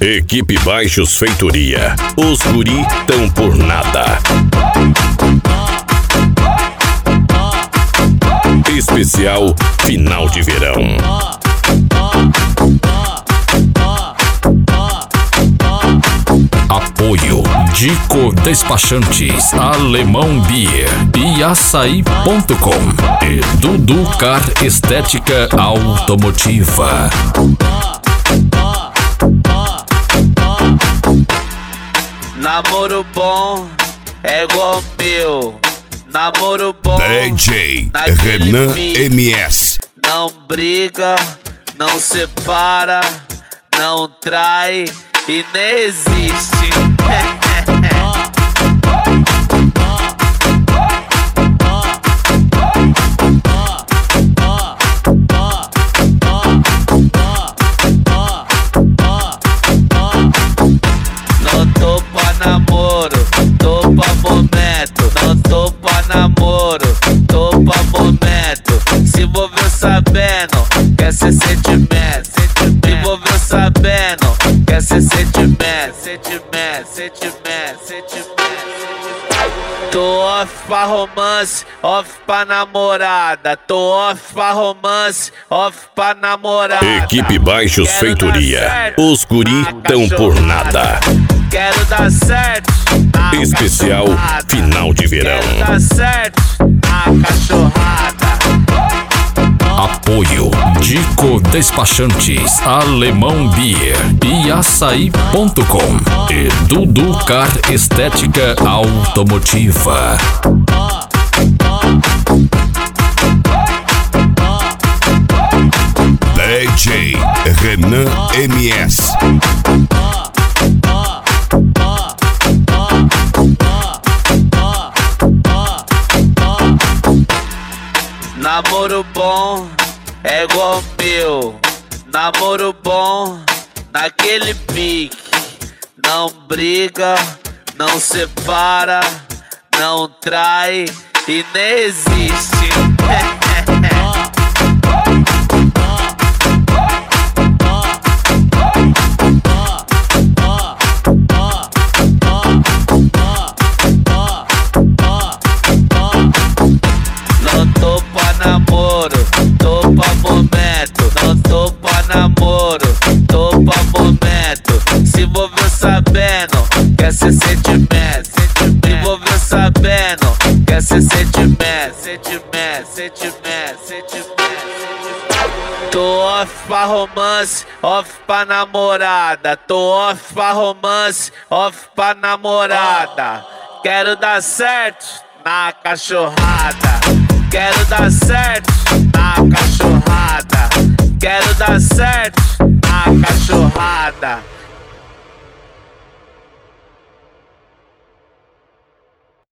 Equipe Baixos Feitoria. Os guri tão por nada. Especial final de verão. Apoio Dico Despachantes, Alemão Beer e Açaí.com e Dudu Car Estética Automotiva. Namoro bom é igual meu. Namoro bom DJ Renan MS. Não briga, não separa, não trai e nem existe. Não tô pra namoro, tô pra momento. Não tô pra namoro, tô pra momento. Se envolveu sabendo, quer ser sentimento. Se envolveu sabendo, quer ser sentimento. Tô off pra romance, off pra namorada. Tô off pra romance, off pra namorada. Equipe Baixos Feitoria. Os guri tão por nada. Quero dar certo. Especial final de verão. Quero dar certo na cachorrada. Apoio Dico Despachantes, Alemão Beer e Açaí.com e Dudu Car Estética Automotiva. DJ Renan MS. Namoro bom é igual meu. Namoro bom naquele pique. Não briga, não separa, não trai e nem existe. Não tô pra namoro, tô pra momento. Não tô pra namoro, tô pra momento. Se envolveu sabendo, quer ser sentimento. Se envolveu sabendo, quer ser sentimento. Tô off pra romance, off pra namorada. Tô off pra romance, off pra namorada. Quero dar certo na cachorrada. Quero dar certo na cachorrada. Quero dar certo na cachorrada.